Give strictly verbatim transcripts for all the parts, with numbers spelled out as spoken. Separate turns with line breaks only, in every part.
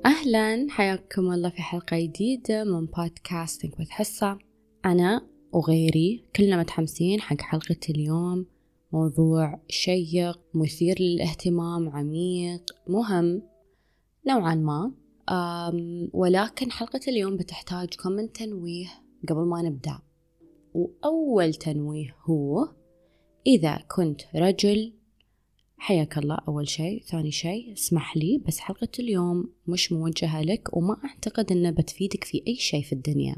أهلا، حياكم الله في حلقة جديدة من بودكاستنج with حصة. أنا وغيري كلنا متحمسين حق حلقة اليوم. موضوع شيق مثير للاهتمام، عميق مهم نوعا ما، ولكن حلقة اليوم بتحتاجكم من تنويه قبل ما نبدأ. وأول تنويه هو إذا كنت رجل حياك الله أول شيء. ثاني شيء اسمح لي، بس حلقة اليوم مش موجهة لك وما أعتقد أنها بتفيدك في أي شيء في الدنيا،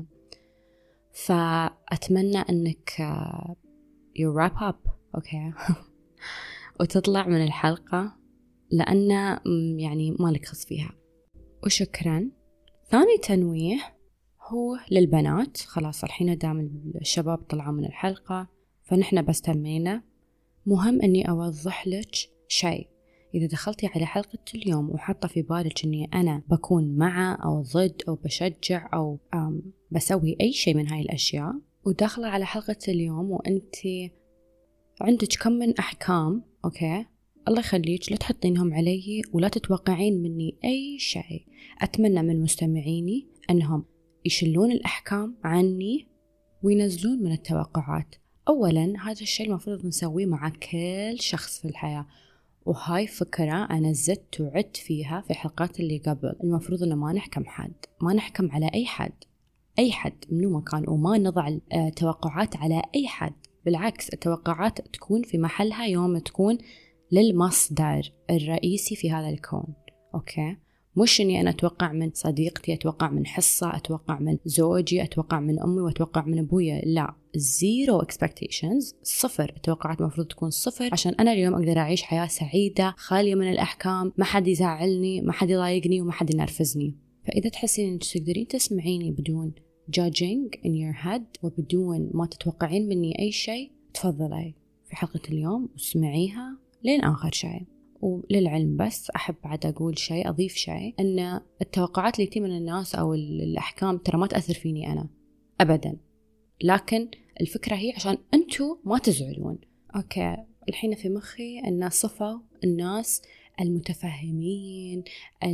فأتمنى أنك uh, you wrap up okay وتطلع من الحلقة لأن يعني ما لك خص فيها. وشكرا. ثاني تنويه هو للبنات. خلاص الحين دام الشباب طلعوا من الحلقة فنحن بس تمينا. مهم أني أوضح لك شيء. إذا دخلتي على حلقة اليوم وحاطة في بالك أني أنا بكون مع أو ضد أو بشجع أو بسوي أي شيء من هاي الأشياء، وداخلة على حلقة اليوم وأنت عندك كم من أحكام، أوكي، الله يخليك لا تحطينهم علي ولا تتوقعين مني أي شيء. أتمنى من مستمعيني أنهم يشلون الأحكام عني وينزلون من التوقعات. أولاً هذا الشيء المفروض نسويه مع كل شخص في الحياة، وهاي فكرة أنا زدت وعدت فيها في حلقات اللي قبل. المفروض أنه ما نحكم حد، ما نحكم على أي حد أي حد منو مكان، وما نضع توقعات على أي حد. بالعكس، التوقعات تكون في محلها يوم تكون للمصدر الرئيسي في هذا الكون. أوكي، مش إني أنا أتوقع من صديقتي، أتوقع من حصة، أتوقع من زوجي، أتوقع من أمي، وأتوقع من أبويا. لا، zero expectations، صفر. التوقعات المفروض تكون صفر عشان أنا اليوم أقدر أعيش حياة سعيدة خالية من الأحكام، ما حد يزعلني، ما حد يضايقني، وما حد ينرفزني. فإذا تحسين إنك تقدرين تسمعيني بدون judging in your head وبدون ما تتوقعين مني أي شيء، تفضلي في حلقة اليوم واسمعيها لين آخر شيء. وللعلم بس أحب بعد أقول شيء، أضيف شيء، أن التوقعات اللي تي من الناس أو الأحكام ترى ما تأثر فيني أنا أبدا، لكن الفكرة هي عشان أنتوا ما تزعلون. أوكي، الحين في مخي أن صفوا الناس المتفهمين،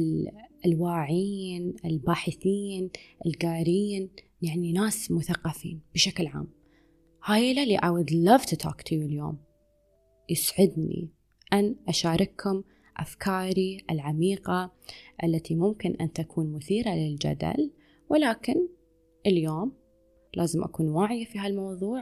الواعين، الباحثين، القارين، يعني ناس مثقفين بشكل عام. هاي اللي I would love to talk to you اليوم. يسعدني أن أشارككم أفكاري العميقة التي ممكن أن تكون مثيرة للجدل، ولكن اليوم لازم أكون واعية في هالموضوع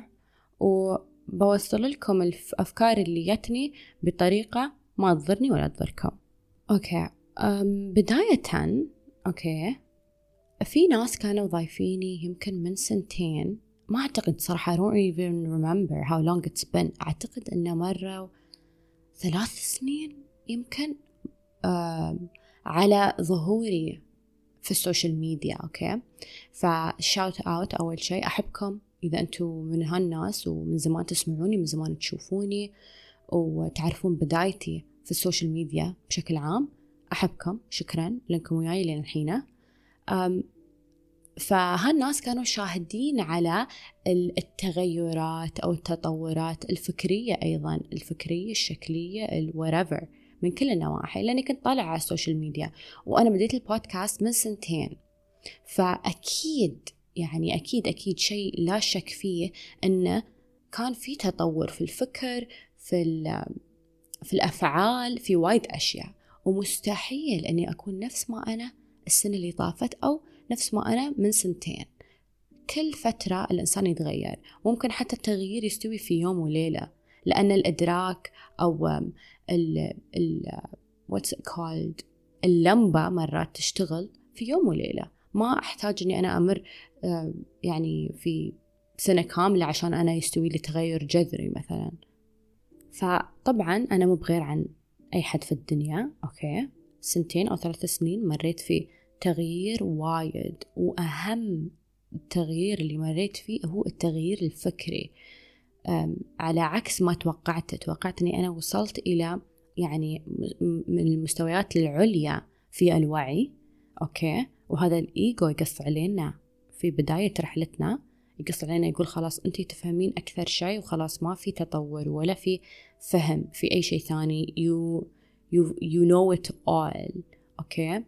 وبوصل لكم الأفكار اللي يتني بطريقة ما تضرني ولا تضركم. أوكي، أم بداية أوكي في ناس كانوا ضايفيني يمكن من سنتين، ما أعتقد صراحة I don't even remember how long it's been. أعتقد أنه مرة ثلاث سنين يمكن على ظهوري في السوشيال ميديا. أوكي، فشاوت أوت أول شيء، أحبكم إذا أنتم من هالناس ومن زمان تسمعوني، من زمان تشوفوني وتعرفون بدايتي في السوشيال ميديا بشكل عام. أحبكم، شكرا لأنكم وياي لين الحين. فهالناس كانوا شاهدين على التغيرات أو التطورات الفكرية، أيضا الفكرية الشكلية whatever من كل النواحي، لأني كنت طالعة على السوشيال ميديا وأنا بديت البودكاست من سنتين. فأكيد يعني أكيد أكيد شيء لا شك فيه أنه كان في تطور في الفكر، في في الأفعال، في وايد أشياء، ومستحيل أني أكون نفس ما أنا السنة اللي طافت أو نفس ما أنا من سنتين. كل فترة الإنسان يتغير، ممكن حتى التغيير يستوي في يوم وليلة، لأن الإدراك أو ال ال what's it called اللمبة مرات تشتغل في يوم وليلة. ما أحتاج أني أنا أمر يعني في سنة كاملة عشان أنا يستوي لي تغير جذري مثلا. فطبعا أنا مو بغير عن أي حد في الدنيا. أوكي، سنتين أو ثلاث سنين مريت في تغيير وايد، وأهم التغيير اللي مريت فيه هو التغيير الفكري. على عكس ما توقعت توقعت أني أنا وصلت إلى يعني من المستويات العليا في الوعي. أوكي، وهذا الإيجو يقص علينا في بداية رحلتنا، يقص علينا يقول خلاص أنتي تفهمين أكثر شيء وخلاص ما في تطور ولا في فهم في أي شيء ثاني. you you you know it all. أوكي،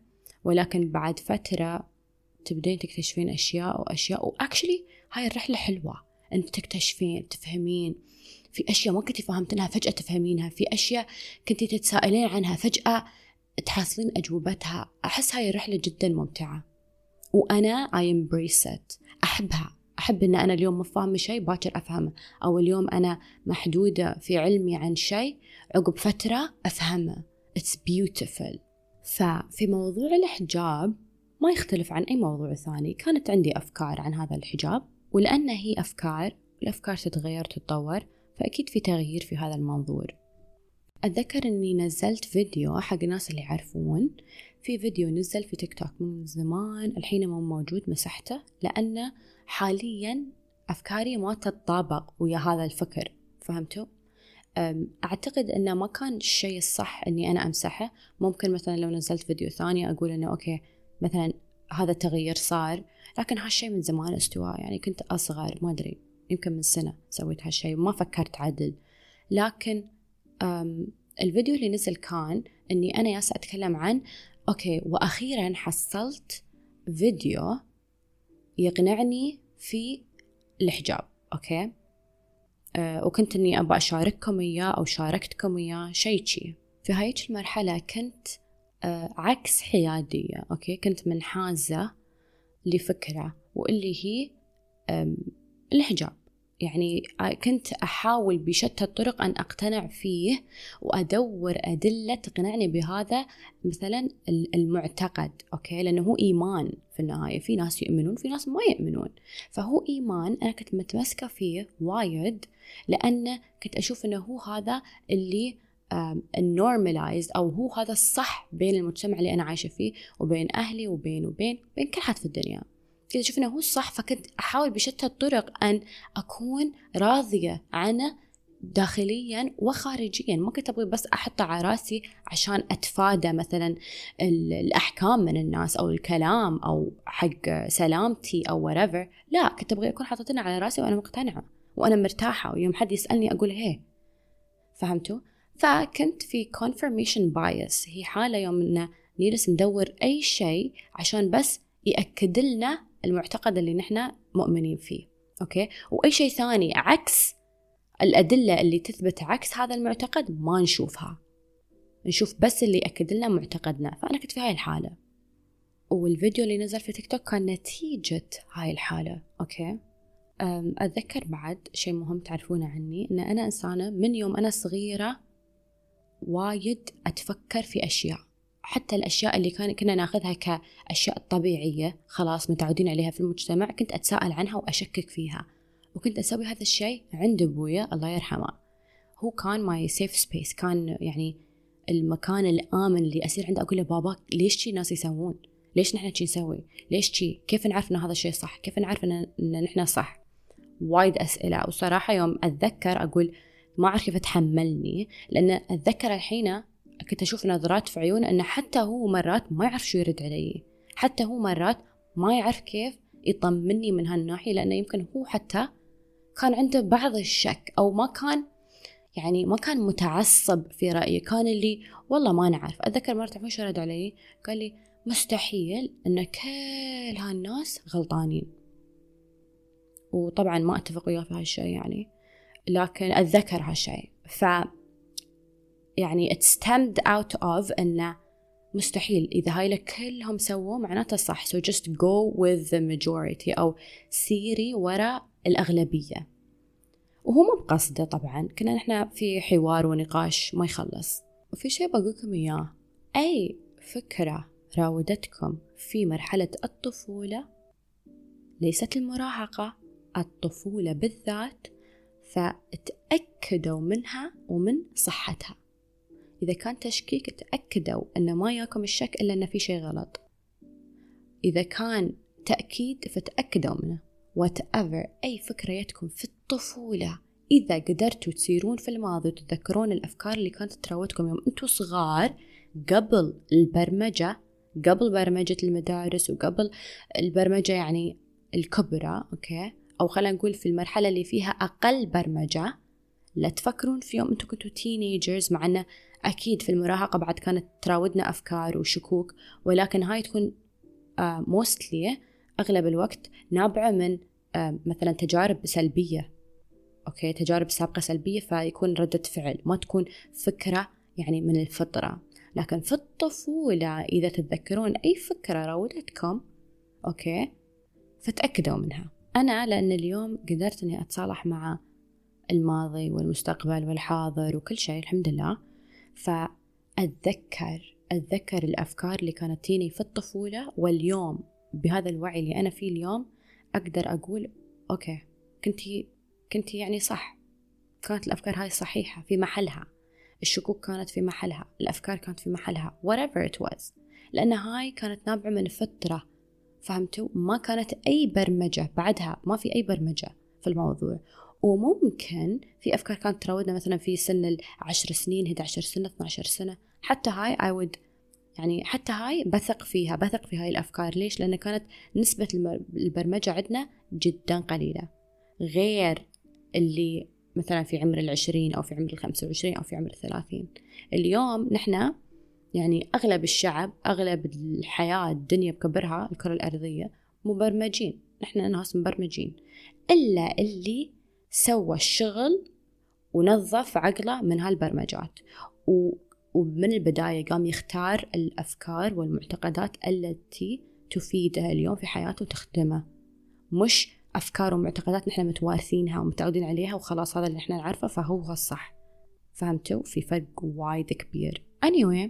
ولكن بعد فترة تبدين تكتشفين أشياء وأشياء. وأكشلي هاي الرحلة حلوة، أنت تكتشفين تفهمين في أشياء ما كنتي فهمتنها فجأة تفهمينها، في أشياء كنتي تتسائلين عنها فجأة تحصلين أجوبتها. أحس هاي الرحلة جدا ممتعة وأنا I embrace it، أحبها. أحب أن أنا اليوم مفهمة شيء باكر أفهمه، أو اليوم أنا محدودة في علمي عن شيء عقب فترة أفهمه. It's beautiful. ففي موضوع الحجاب ما يختلف عن أي موضوع ثاني، كانت عندي أفكار عن هذا الحجاب، ولأن هي أفكار، الأفكار تتغير تتطور، فأكيد في تغيير في هذا المنظور. أتذكر أني نزلت فيديو حق الناس اللي يعرفون، في فيديو نزل في تيك توك من زمان، الحين ما موجود، مسحته لأن حاليا أفكاري ما تتطابق ويا هذا الفكر، فهمتوا؟ أعتقد أنه ما كان الشيء الصح أني أنا أمسحه. ممكن مثلا لو نزلت فيديو ثاني أقول أنه أوكي مثلا هذا التغيير صار، لكن هالشيء من زمان استوى، يعني كنت أصغر ما أدري يمكن من سنة سويت هالشيء ما فكرت عدل. لكن الفيديو اللي نزل كان أني أنا ياسا أتكلم عن أوكي وأخيرا حصلت فيديو يقنعني في الحجاب، أوكي أه وكنت أني أبغى أشارككم إياه أو شاركتكم إياه شيء شيء. في هاي المرحلة كنت أه عكس حيادية، أوكي كنت منحازة لفكرة واللي هي الحجاب. يعني كنت أحاول بشتى الطرق أن أقتنع فيه وأدور أدلة تقنعني بهذا مثلا المعتقد، أوكي لأنه هو إيمان في النهاية، في ناس يؤمنون في ناس ما يؤمنون، فهو إيمان أنا كنت متمسكة فيه وايد، لأن كنت أشوف أنه هو هذا اللي النورمالايزد أو هو هذا الصح بين المجتمع اللي أنا عايشة فيه وبين أهلي وبين وبين بين كل حد في الدنيا. كنت أشوف أنه هو الصح، فكنت أحاول بشتى الطرق أن أكون راضية عنه داخليا وخارجيا. ما كنت أبغي بس أحطه على راسي عشان أتفادى مثلا الأحكام من الناس أو الكلام أو حق سلامتي أو whatever. لا، كنت أبغي أكون حاطتنا على راسي وأنا مقتنعة وأنا مرتاحة، ويوم حد يسألني أقول هي، فهمتوا؟ فكنت في confirmation bias، هي حالة يوم أن نجلس ندور أي شيء عشان بس يأكد لنا المعتقد اللي نحن مؤمنين فيه، أوكي؟ وأي شيء ثاني عكس الأدلة اللي تثبت عكس هذا المعتقد ما نشوفها، نشوف بس اللي يأكد لنا معتقدنا. فأنا كنت في هاي الحالة، والفيديو اللي نزل في تيك توك كان نتيجة هاي الحالة، أوكي؟ أتذكر بعد شيء مهم تعرفونه عني، أن أنا إنسانة من يوم أنا صغيرة وايد أتفكر في أشياء، حتى الأشياء اللي كان كنا ناخذها كأشياء طبيعية خلاص متعودين عليها في المجتمع، كنت أتساءل عنها وأشكك فيها. وكنت أسوي هذا الشيء عند أبويا الله يرحمه، هو كان my safe space، كان يعني المكان الآمن اللي أصير عنده أقول له بابا ليش شي ناس يسوون، ليش نحن شي نسوي، ليش شي، كيف نعرف إن هذا الشيء صح، كيف نعرف إن, إن نحن صح. وايد أسئلة. وصراحة يوم أتذكر أقول ما أعرف كيف أتحملني، لأن أتذكر الحين كنت أشوف نظرات في عيونه أنه حتى هو مرات ما يعرف شو يرد علي، حتى هو مرات ما يعرف كيف يطمني من هالناحية، لأنه يمكن هو حتى كان عنده بعض الشك أو ما كان يعني ما كان متعصب في رأيه، كان اللي والله ما نعرف. أتذكر مرة تعرفون شو رد علي؟ قال لي مستحيل أن كل هالناس غلطانين، وطبعا ما أتفق وياه في هالشيء يعني، لكن أتذكر هالشيء. ف يعني it stemmed out of أنه مستحيل إذا هاي كلهم سووا معناته صح، so just go with the majority أو سيري وراء الأغلبية. وهو ما بقصده طبعا، كنا نحن في حوار ونقاش ما يخلص. وفي شيء بقولكم إياه، أي فكرة راودتكم في مرحلة الطفولة، ليست المراهقة، الطفولة بالذات، فتأكدوا منها ومن صحتها. إذا كان تشكيك تأكدوا أن ما ياكم الشك إلا أن في شيء غلط، إذا كان تأكيد فتأكدوا منه. whatever أي فكرة يتكم في الطفولة، إذا قدرتوا تسيرون في الماضي وتتذكرون الأفكار اللي كانت تراودكم يوم أنتوا صغار قبل البرمجة، قبل برمجة المدارس وقبل البرمجة يعني الكبرى، أوكي، أو خلينا نقول في المرحلة اللي فيها أقل برمجة، لا تفكرون في يوم أنتوا كنتوا تينيجرز، مع أن أكيد في المراهقة بعد كانت تراودنا أفكار وشكوك، ولكن هاي تكون موستلي أغلب الوقت نابعة من مثلا تجارب سلبية، أوكي، تجارب سابقة سلبية، فيكون ردة فعل، ما تكون فكرة يعني من الفطرة. لكن في الطفولة إذا تتذكرون أي فكرة راودتكم، أوكي، فتأكدوا منها. أنا لأن اليوم قدرت أني أتصالح مع الماضي والمستقبل والحاضر وكل شيء الحمد لله، فأتذكر أتذكر الأفكار اللي كانت تيني في الطفولة، واليوم بهذا الوعي اللي أنا فيه اليوم أقدر أقول أوكي كنتي كنتي يعني صح، كانت الأفكار هاي صحيحة في محلها، الشكوك كانت في محلها، الأفكار كانت في محلها، whatever it was، لأن هاي كانت نابعة من فترة، فهمتوا؟ ما كانت أي برمجة بعدها، ما في أي برمجة في الموضوع. وممكن في أفكار كانت تراودنا مثلا في سن العشر سنين، إحدى عشرة سنة، اثنا عشر سنة، حتى هاي I would يعني حتى هاي بثق فيها، بثق في هاي الأفكار. ليش؟ لأن كانت نسبة البرمجة عندنا جدا قليلة، غير اللي مثلا في عمر العشرين أو في عمر الخمسة وعشرين أو في عمر الثلاثين. اليوم نحن يعني أغلب الشعب، أغلب الحياة الدنيا بكبرها الكرة الأرضية مبرمجين، نحن ناس مبرمجين، إلا اللي سوى الشغل ونظف عقله من هالبرمجات، ومن البداية قام يختار الأفكار والمعتقدات التي تفيده اليوم في حياته وتخدمه، مش أفكار ومعتقدات نحن متوارثينها ومتعودين عليها وخلاص هذا اللي نحن نعرفه فهو هو الصح. فهمتوا؟ في فرق وايد كبير. anyway،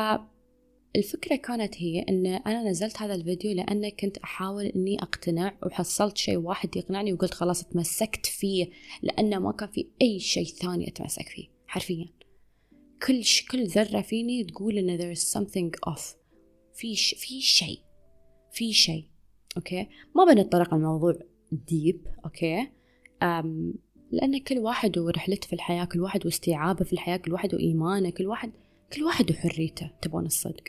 فالفكرة كانت هي أن أنا نزلت هذا الفيديو لأن كنت أحاول أني أقتنع، وحصلت شيء واحد يقنعني وقلت خلاص اتمسكت فيه، لأن ما كان في أي شيء ثاني أتمسك فيه حرفيا. كل ش... كل ذرة فيني تقول إن there is something off، في ش... في شيء في شيء أوكي. ما بنتطرق الموضوع ديب، أوكي، أم... لأن كل واحد ورحلته في الحياة، كل واحد واستيعابه في الحياة، كل واحد وإيمانه، كل واحد كل واحد وحريته. تبون الصدق،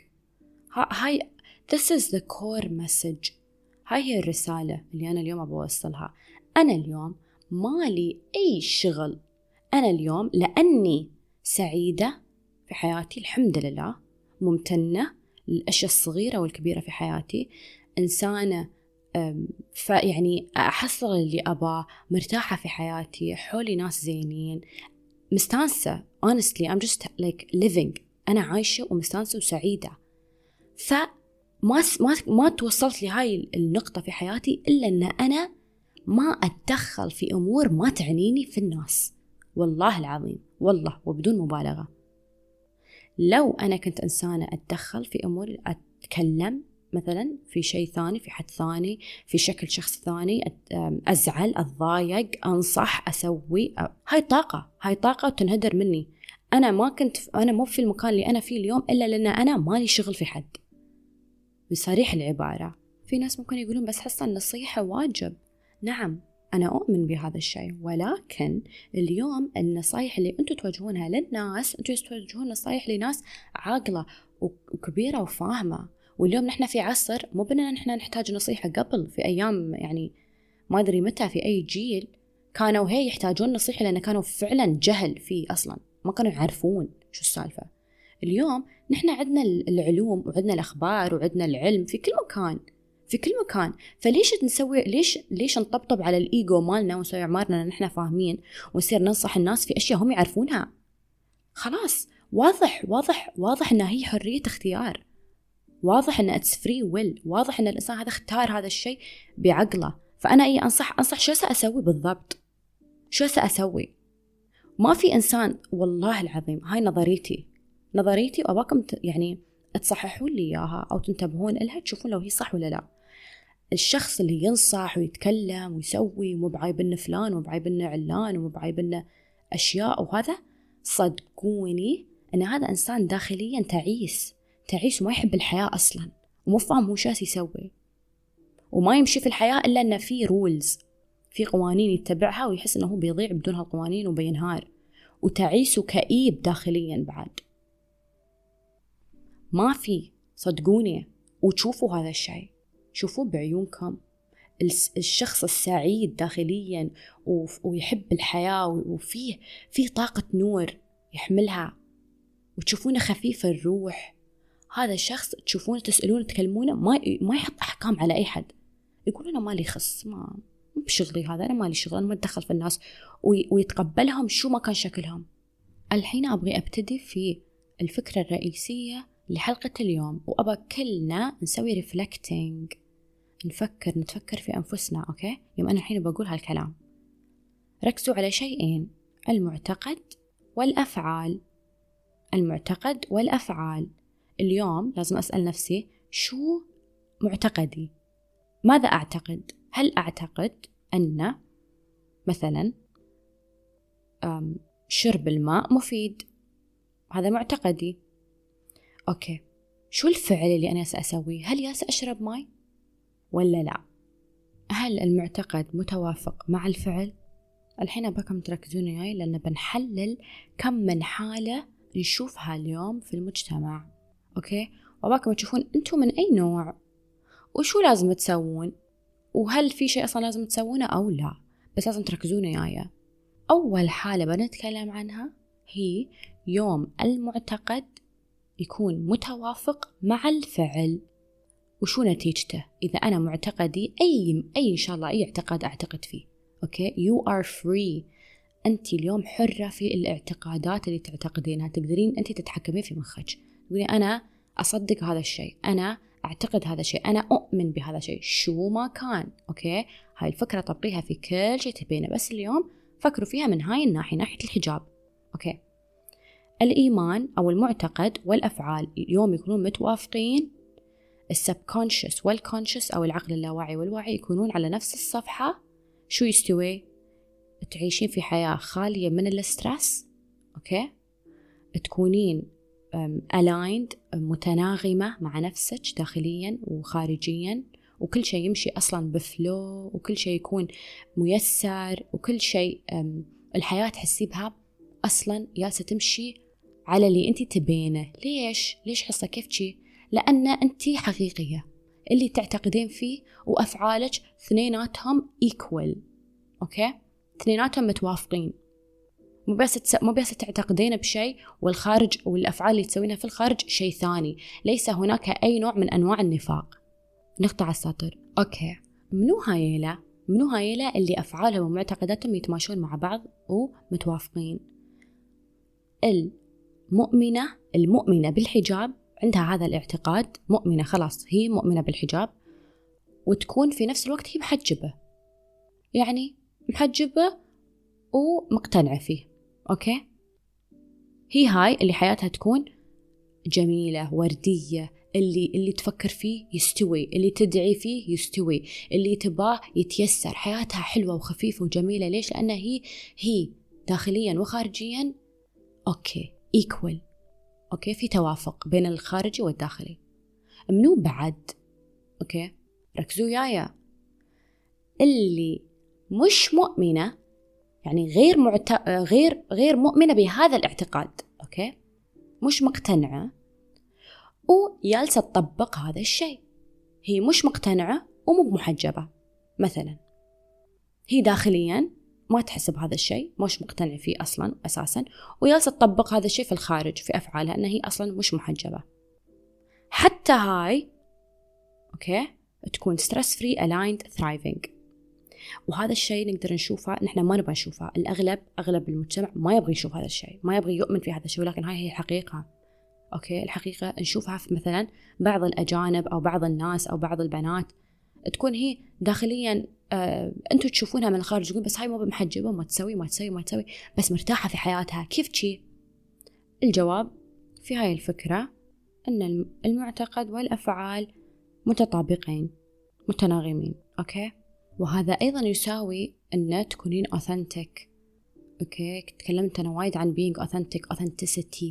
هاي this is the core message، هاي هي الرسالة اللي أنا اليوم أبغى أوصلها. أنا اليوم مالي أي شغل، أنا اليوم لأني سعيدة في حياتي الحمد لله، ممتنة للأشياء الصغيرة والكبيرة في حياتي، إنسانة فيعني أحصل اللي أبغاه، مرتاحة في حياتي، حولي ناس زينين، مستانسة honestly I'm just like living، أنا عايشة ومستانسة وسعيدة. فما ما ما توصلت لهاي النقطة في حياتي إلا أن أنا ما أتدخل في أمور ما تعنيني في الناس، والله العظيم، والله وبدون مبالغة. لو أنا كنت إنسانة أتدخل في أمور، أتكلم مثلا في شيء ثاني، في حد ثاني، في شكل شخص ثاني، أزعل، أتضايق، أنصح، أسوي، هاي طاقة، هاي طاقة تنهدر مني. أنا ما كنت، أنا مو في المكان اللي أنا فيه اليوم إلا لأن أنا مالي شغل في حد. بصريح العبارة، في ناس ممكن يقولون بس حصة النصيحة واجب. نعم أنا أؤمن بهذا الشيء، ولكن اليوم النصايح اللي أنتوا توجهونها للناس، أنتوا توجهون نصايح لناس عاقلة وكبيرة وفاهمة. واليوم نحن في عصر مو بأننا نحن نحتاج نصيحة. قبل في أيام يعني ما أدري متى في أي جيل كانوا هي يحتاجون نصيحة، لأن كانوا فعلا جهل فيه أصلا، ما كانوا يعرفون شو السالفة. اليوم نحن عندنا العلوم وعندنا الأخبار وعندنا العلم في كل مكان، في كل مكان. فليش نسوي، ليش ليش نطبطب على الإيجو مالنا ونسوي عمارنا نحن فاهمين ونصير ننصح الناس في أشياء هم يعرفونها؟ خلاص واضح واضح واضح إنها هي حرية اختيار، واضح إن it's free will، واضح إن الإنسان هذا اختار هذا الشيء بعقله. فأنا أي أنصح أنصح شو سأسوي بالضبط، شو سأسوي؟ ما في إنسان، والله العظيم هاي نظريتي نظريتي وأباكم يعني تصححون لي إياها أو تنتبهون لها تشوفون لو هي صح ولا لا. الشخص اللي ينصح ويتكلم ويسوي مو بعيبنا فلان ومو بعيبنا علان ومو بعيبنا أشياء وهذا، صدقوني أن هذا إنسان داخليا تعيس تعيس وما يحب الحياة أصلا، ومو فاهم هو شاس يسوي، وما يمشي في الحياة إلا أن في رولز، في قوانين يتبعها، ويحس أنه بيضيع بدون هالقوانين وبينهار، وتعيس وكئيب داخليا بعد. ما في، صدقوني، وتشوفوا هذا الشيء، شوفوه بعيونكم. الشخص السعيد داخليا ويحب الحياة وفيه فيه طاقة نور يحملها وتشوفونه خفيف الروح. هذا الشخص تشوفونه تسألونه تكلمونه ما ما يحط أحكام على أي حد، يقول أنا مالي خص، ما بشغلي هذا، أنا مالي شغل، أنا ما أتدخل في الناس، ويتقبلهم شو ما كان شكلهم. الحين أبغي أبتدي في الفكرة الرئيسية لحلقة اليوم، وأبغى كلنا نسوي ريفلكتينج، نفكر نتفكر في أنفسنا. أوكي، يوم أنا الحين بقول هالكلام ركزوا على شيئين: المعتقد والأفعال. المعتقد والأفعال. اليوم لازم أسأل نفسي شو معتقدي؟ ماذا أعتقد؟ هل أعتقد أن مثلا شرب الماء مفيد؟ هذا معتقدي. أوكي، شو الفعل اللي أنا سأسويه؟ هل ياس أشرب ماء ولا لا؟ هل المعتقد متوافق مع الفعل؟ الحين أباكم تركزون معي لأن بنحلل كم من حالة نشوفها اليوم في المجتمع. أوكي، وأباكم تشوفون أنتم من أي نوع وشو لازم تسوون، وهل في شيء أصلا لازم تسوونه أو لا، بس لازم تركزون معايا. أول حالة بنتكلم عنها هي يوم المعتقد يكون متوافق مع الفعل. وشو نتيجته؟ إذا أنا معتقدي أي أي إن شاء الله أي اعتقاد أعتقد فيه، أوكي، you are free. أنت اليوم حرة في الاعتقادات اللي تعتقدينها، تقدرين أنت تتحكمين في مخك، تقولين أنا أصدق هذا الشيء، أنا أعتقد هذا الشيء، أنا أؤمن بهذا الشيء شو ما كان. أوكي، هاي الفكرة طبقيها في كل شيء تبينه، بس اليوم فكروا فيها من هاي الناحية، ناحية الحجاب. أوكي، الإيمان أو المعتقد والأفعال اليوم يكونون متوافقين، السبكونشس والكونشس أو العقل اللاواعي والواعي يكونون على نفس الصفحة. شو يستوي؟ تعيشين في حياة خالية من الاسترس. أوكي، تكونين aligned، متناغمة مع نفسك داخليا وخارجيا، وكل شيء يمشي أصلا بفلو، وكل شيء يكون ميسر، وكل شيء الحياة تحسي بها أصلا جالسة تمشي على اللي أنت تبينه. ليش؟ ليش حصة كيف شي؟ لأن أنت حقيقية، اللي تعتقدين فيه وأفعالك اثنيناتهم equal. أوكي، اثنيناتهم متوافقين، مو بس تس... مو بس تعتقدين بشيء والخارج والأفعال اللي تسوينها في الخارج شيء ثاني. ليس هناك أي نوع من أنواع النفاق. نقطع السطر. أوكي، منو هايلة؟ منو هايلة اللي أفعالهم ومعتقداتهم يتماشون مع بعض ومتوافقين؟ المؤمنة المؤمنة بالحجاب عندها هذا الاعتقاد، مؤمنة خلاص هي مؤمنة بالحجاب، وتكون في نفس الوقت هي محجبة، يعني محجبة ومقتنعة فيه. أوكي، هي هاي اللي حياتها تكون جميلة وردية، اللي اللي تفكر فيه يستوي، اللي تدعي فيه يستوي، اللي تباه يتيسر، حياتها حلوة وخفيفة وجميلة. ليش؟ لأنها هي هي داخليا وخارجيا أوكي equal. أوكي، في توافق بين الخارجي والداخلي. منو بعد؟ أوكي، ركزوا يايا، اللي مش مؤمنة، يعني غير معت... غير غير مؤمنة بهذا الاعتقاد. أوكي، مش مقتنعة ويالسة تطبق هذا الشيء. هي مش مقتنعة ومو محجبة مثلا، هي داخليا ما تحس بهذا الشيء، مش مقتنعة فيه أصلا أساسا، ويالسة تطبق هذا الشيء في الخارج في أفعالها، أنها هي أصلا مش محجبة. حتى هاي أوكي تكون stress free aligned thriving. وهذا الشيء نقدر نشوفه، نحن ما نبغى نشوفه، الأغلب أغلب المجتمع ما يبغى يشوف هذا الشيء، ما يبغى يؤمن في هذا الشيء، ولكن هاي هي الحقيقة. أوكي، الحقيقة نشوفها في مثلا بعض الأجانب أو بعض الناس أو بعض البنات، تكون هي داخليا آه، أنتوا تشوفونها من الخارج تقول بس هاي ما بمحجبة، ما تسوي ما تسوي ما تسوي، بس مرتاحة في حياتها. كيف شي؟ الجواب في هاي الفكرة أن المعتقد والأفعال متطابقين متناغمين. أوكي، وهذا أيضا يساوي أن تكونين authentic. أوكي، تكلمت أنا وايد عن being authentic authenticity،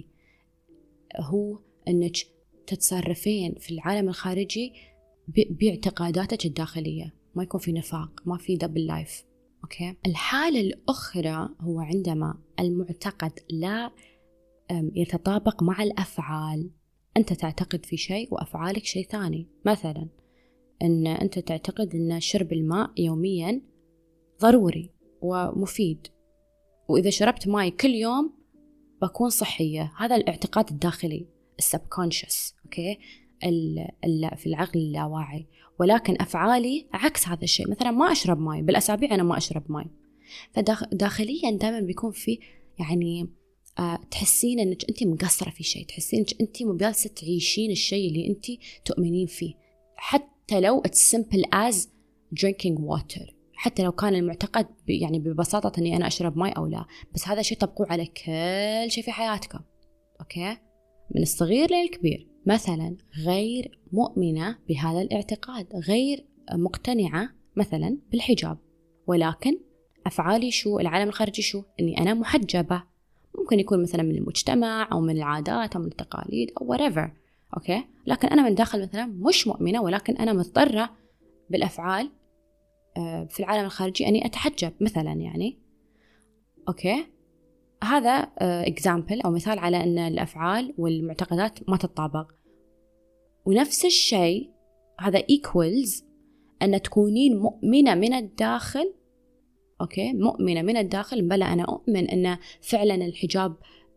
هو أنك تتصرفين في العالم الخارجي باعتقاداتك الداخلية، ما يكون في نفاق، ما في دبل لايف. أوكي، الحالة الأخرى هو عندما المعتقد لا يتطابق مع الأفعال. أنت تعتقد في شيء وأفعالك شيء ثاني. مثلا أن أنت تعتقد أن شرب الماء يوميا ضروري ومفيد، وإذا شربت ماء كل يوم بكون صحية. هذا الاعتقاد الداخلي السبكونشس، أوكي، ال في العقل اللاواعي. ولكن أفعالي عكس هذا الشيء. مثلا ما أشرب ماء، بالأسابيع أنا ما أشرب ماء. فداخليا دائما بيكون في يعني أه تحسين أنك أنت مقصرة في شيء، تحسين أنك أنت مبالسة تعيشين الشيء اللي أنت تؤمنين فيه، حتى لو it's simple as drinking water، حتى لو كان المعتقد يعني ببساطة أني أنا أشرب ماء أو لا، بس هذا شيء طبقوه على كل شيء في حياتكم، أوكي، من الصغير للكبير. مثلا غير مؤمنة بهذا الاعتقاد، غير مقتنعة مثلا بالحجاب، ولكن أفعالي شو؟ العالم الخارجي شو؟ أني أنا محجبة. ممكن يكون مثلا من المجتمع أو من العادات أو من التقاليد أو whatever، أوكي، لكن أنا من داخل مثلا مش مؤمنة، ولكن أنا مضطرة بالأفعال في العالم الخارجي أني أتحجب مثلا، يعني أوكي. هذا example أو مثال على أن الأفعال والمعتقدات ما تتطابق. ونفس الشيء هذا equals أن تكونين مؤمنة من الداخل، أوكي، مؤمنة من الداخل، بلا أنا أؤمن أن فعلا الحجاب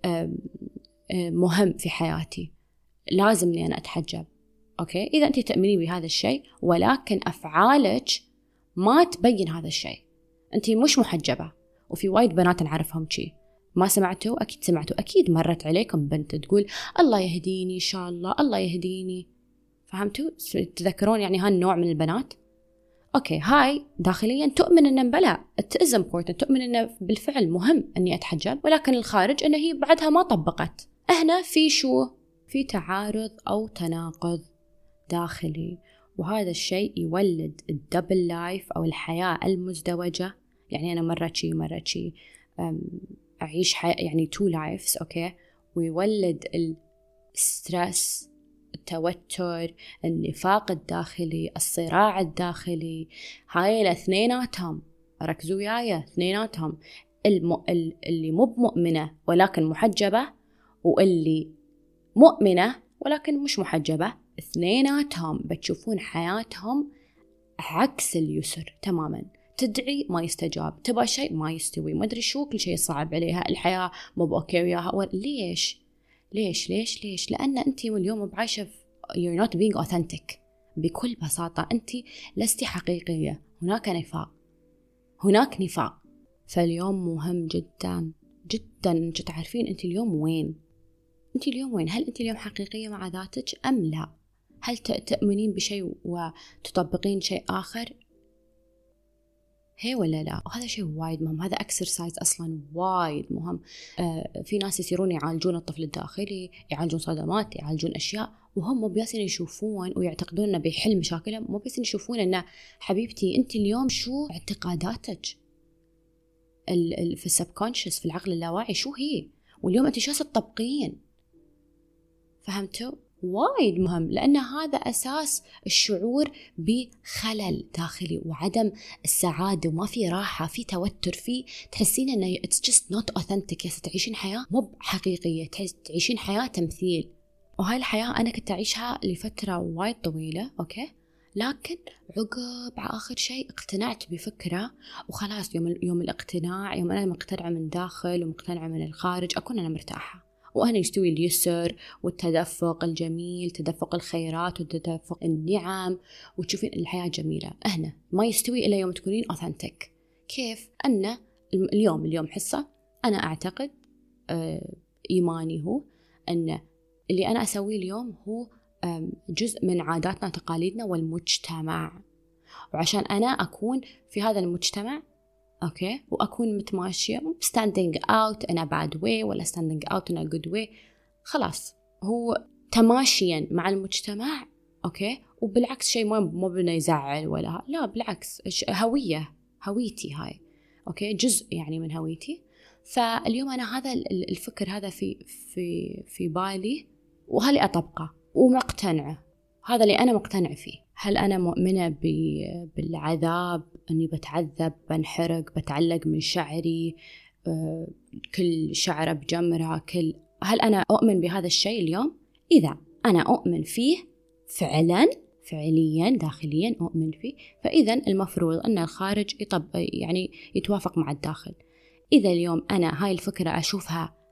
مهم في حياتي، لازم لي أنا أتحجب، أوكي. إذا أنت تؤمنين بهذا الشيء ولكن أفعالك ما تبين هذا الشيء، أنت مش محجبة. وفي وايد بنات نعرفهم شي، ما سمعتوا؟ أكيد سمعتوا، أكيد مرت عليكم بنت تقول الله يهديني إن شاء الله، الله يهديني، فهمتوا؟ تذكرون يعني هالنوع من البنات؟ أوكي، هاي داخليا تؤمن أن بلا it is important، تؤمن أنه بالفعل مهم أني أتحجب، ولكن الخارج أنه هي بعدها ما طبقت. هنا في شو؟ في تعارض أو تناقض داخلي، وهذا الشيء يولد الدبل لايف أو الحياة المزدوجة. يعني أنا مرة شي مرة شي أعيش حياة يعني two lives، أوكي، ويولد السترس، التوتر، النفاق الداخلي، الصراع الداخلي. هاي الاثنيناتهم ركزوا وياي، اثنيناتهم، الم... اللي مو مؤمنة ولكن محجبة، واللي مؤمنة ولكن مش محجبة، اثنيناتهم بتشوفون حياتهم عكس اليسر تماما. تدعي ما يستجاب، تبغى شيء ما يستوي، ما أدري شو، كل شيء صعب عليها، الحياة مو بأوكي وياها. ليش؟ ليش ليش ليش؟ لأن أنت اليوم بعيشة you're not being authentic. بكل بساطة أنت لست حقيقية، هناك نفاق، هناك نفاق. فاليوم مهم جدا جدا أنك تعرفين أنت اليوم وين، أنت اليوم وين. هل أنت اليوم حقيقية مع ذاتك أم لا؟ هل تؤمنين بشيء وتطبقين شيء آخر، هي ولا لا؟ وهذا شيء وايد مهم، هذا اكسرسايز أصلا وايد مهم. آه في ناس يصيرون يعالجون الطفل الداخلي، يعالجون صدمات، يعالجون أشياء، وهم مو بياسين يشوفون ويعتقدون أنه بيحل مشاكلهم، مو بياسين يشوفون أنه حبيبتي أنت اليوم شو اعتقاداتك في السبكونشس، في العقل اللاواعي، شو هي، واليوم أنت شو تطبقين. فهمتوا؟ وايد مهم، لأن هذا أساس الشعور بخلل داخلي وعدم السعادة، وما في راحة، في توتر، في تحسين أنه it's just not authentic. يس تعيشين حياة مو حقيقية، تعيشين حياة تمثيل. وهاي الحياة أنا كنت أعيشها لفترة وايد طويلة، أوكي، لكن عقب آخر شيء اقتنعت بفكرة وخلاص. يوم يوم الاقتناع، يوم أنا مقتنعة من داخل ومقتنعة من الخارج، أكون أنا مرتاحة، وأنا يستوي اليسر والتدفق الجميل، تدفق الخيرات وتدفق النعم، وتشوفين الحياة جميلة. هنا ما يستوي إلا يوم تكونين authentic. كيف؟ أن اليوم اليوم حصة أنا أعتقد آه إيماني هو أن اللي أنا أسويه اليوم هو جزء من عاداتنا وتقاليدنا والمجتمع، وعشان أنا أكون في هذا المجتمع، أوكي، وأكون متماشية، standing out in a bad way ولا standing out in a good way، خلاص هو تماشيا مع المجتمع، أوكي. وبالعكس شيء ما ما بنا يزعل ولا لا، بالعكس هوية، هويتي هاي، أوكي، جزء يعني من هويتي. فاليوم أنا هذا الفكر هذا في في في بالي، وهلي أطبقه ومقتنعة، هذا اللي أنا مقتنع فيه. هل أنا مؤمنة بالعذاب، أني بتعذب، بنحرق، بتعلق من شعري، كل شعرة بجمرة، كل هل أنا أؤمن بهذا الشيء اليوم؟ إذا أنا أؤمن فيه فعلا فعليا داخليا أؤمن فيه، فإذا المفروض أن الخارج يطبق يعني يتوافق مع الداخل. إذا اليوم أنا هاي الفكرة أشوفها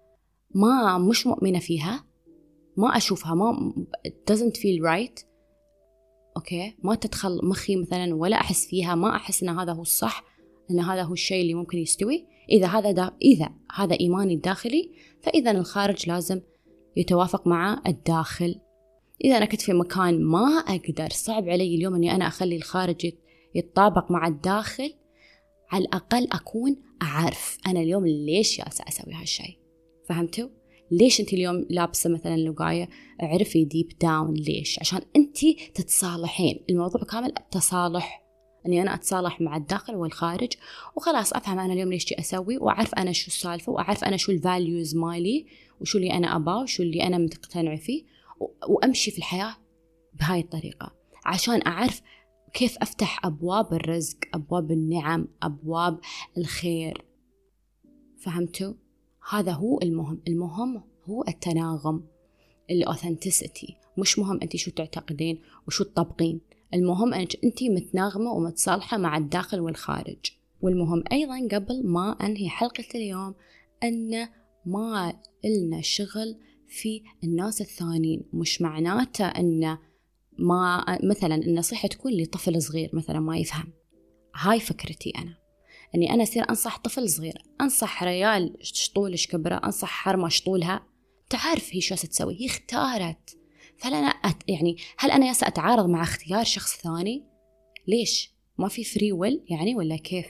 ما مش مؤمنة فيها، ما أشوفها، ما doesn't feel right، أوكي، ما تدخل مخي مثلا ولا أحس فيها، ما أحس إن هذا هو الصح، إن هذا هو الشيء اللي ممكن يستوي. إذا هذا دا إذا هذا إيماني الداخلي، فإذا الخارج لازم يتوافق مع الداخل. إذا أنا كنت في مكان ما أقدر، صعب علي اليوم أني أنا أخلي الخارج يتطابق مع الداخل، على الأقل أكون أعرف أنا اليوم ليش جالسة أسوي هالشيء. فهمتوا؟ ليش أنت اليوم لابسة مثلا لقاية؟ اعرفي ديب داون ليش، عشان أنت تتصالحين. الموضوع كامل التصالح، أني أنا أتصالح مع الداخل والخارج، وخلاص أفهم أنا اليوم ليش جي أسوي، وأعرف أنا شو السالفة، وأعرف أنا شو الفاليوز مالي، وشو اللي أنا أباه، وشو اللي أنا متقتنع فيه، وأمشي في الحياة بهاي الطريقة، عشان أعرف كيف أفتح أبواب الرزق، أبواب النعم، أبواب الخير. فهمتوا؟ هذا هو المهم. المهم هو التناغم، الأوثنتسيتي. مش مهم أنت شو تعتقدين وشو تطبقين، المهم أنك أنت متناغمة ومتصالحة مع الداخل والخارج. والمهم أيضا قبل ما أنهي حلقة اليوم، أن ما إلنا شغل في الناس الثانيين. مش معناته أن ما مثلا النصيحة تكون لطفل صغير مثلا ما يفهم. هاي فكرتي أنا، أني أنا أصير أنصح طفل صغير، أنصح ريال شطولش كبرة، أنصح حرمة شطولها، تعرف هي شو ستسوي، هي اختارت. فهل أنا أت... يعني هل أنا سأتعارض مع اختيار شخص ثاني؟ ليش؟ ما في فري ويل يعني ولا كيف؟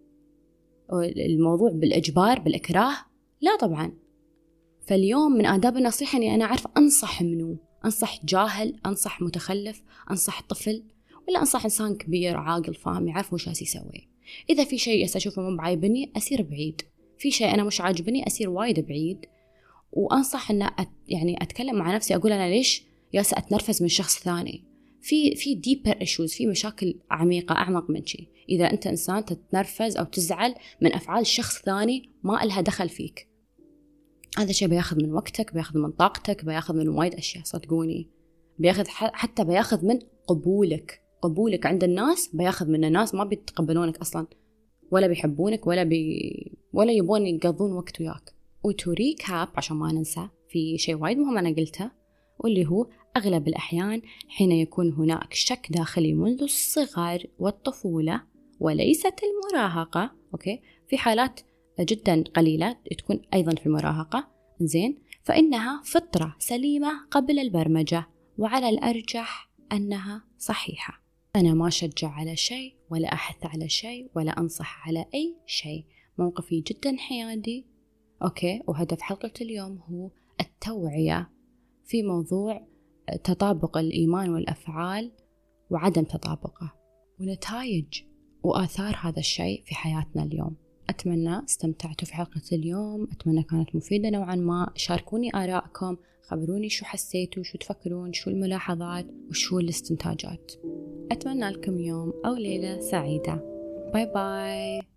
الموضوع بالإجبار بالإكراه؟ لا طبعا. فاليوم من آداب النصيحة أني أنا أعرف أنصح منو، أنصح جاهل، أنصح متخلف، أنصح طفل، ولا أنصح إنسان كبير عاقل فاهم يعرف وش يسوي. إذا في شيء أشوفه مو بعاجبني أسير بعيد، في شيء أنا مش عاجبني أسير وايد بعيد، وأنصح أن أت يعني أتكلم مع نفسي، أقول أنا ليش ياسا أتنرفز من شخص ثاني. في في deeper issues، في مشاكل عميقة أعمق من شيء. إذا أنت إنسان تتنرفز أو تزعل من أفعال شخص ثاني ما إلها دخل فيك، هذا شيء بياخذ من وقتك، بياخذ من طاقتك، بياخذ من وايد أشياء صدقوني، بياخذ حتى بياخذ من قبولك قبولك عند الناس، بياخذ من الناس ما بيتقبلونك أصلا، ولا بيحبونك، ولا بي ولا يبون يقضون وقت وياك. وتو ريكاب عشان ما ننسى، في شيء وايد مهم أنا قلته، واللي هو أغلب الأحيان حين يكون هناك شك داخلي منذ الصغر والطفولة وليست المراهقة، أوكي، في حالات جدا قليلة تكون أيضا في المراهقة، زين، فإنها فطرة سليمة قبل البرمجة، وعلى الأرجح أنها صحيحة. أنا ما أشجع على شيء ولا أحث على شيء ولا أنصح على أي شيء، موقفي جدا حيادي، أوكي. وهدف حلقة اليوم هو التوعية في موضوع تطابق الإيمان والأفعال وعدم تطابقه، ونتائج وآثار هذا الشيء في حياتنا اليوم. أتمنى استمتعتوا في حلقة اليوم، أتمنى كانت مفيدة نوعا ما. شاركوني آراءكم، خبروني شو حسيتوا، شو تفكرون، شو الملاحظات وشو الاستنتاجات. أتمنى لكم يوم أو ليلة سعيدة. باي باي.